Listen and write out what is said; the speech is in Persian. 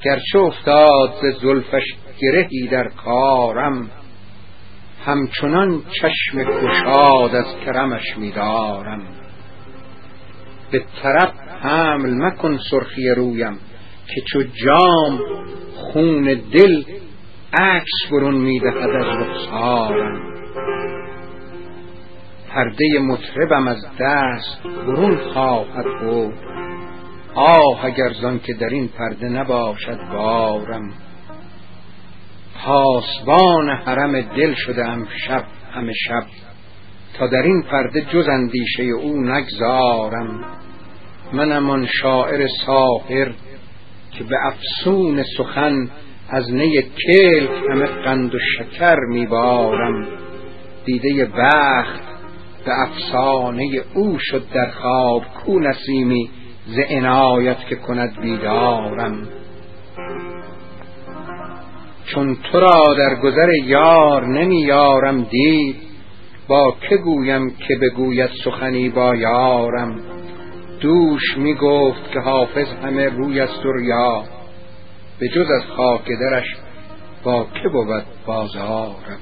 گرچه افتاد ز زلفش گرهی در کارم، همچنان چشم گشاد از کرمش می‌دارم. به طرب حمل مکن سرخی رویم، که چو جام خون دل عکس برون می‌دهد از رخسارم. پرده مطربم از دست برون خواهد برد، آه اگر زان که در این پرده نباشد بارم. پاسبان حرم دل شدم شب همه شب، تا در این پرده جز اندیشه او نگذارم. منم آن شاعر ساحر که به افسون سخن از نی کلک همه قند و شکر میبارم. دیده بخت به افسانه او شد در خواب، کو نسیمی ز عنایت که کند بیدارم. چون تو را در گذر یار نمی یارم دید، با که گویم که بگوید سخنی با یارم. دوش می گفت که حافظ همه روی است و ریا، به جز از خاک درش با که بود بازارم.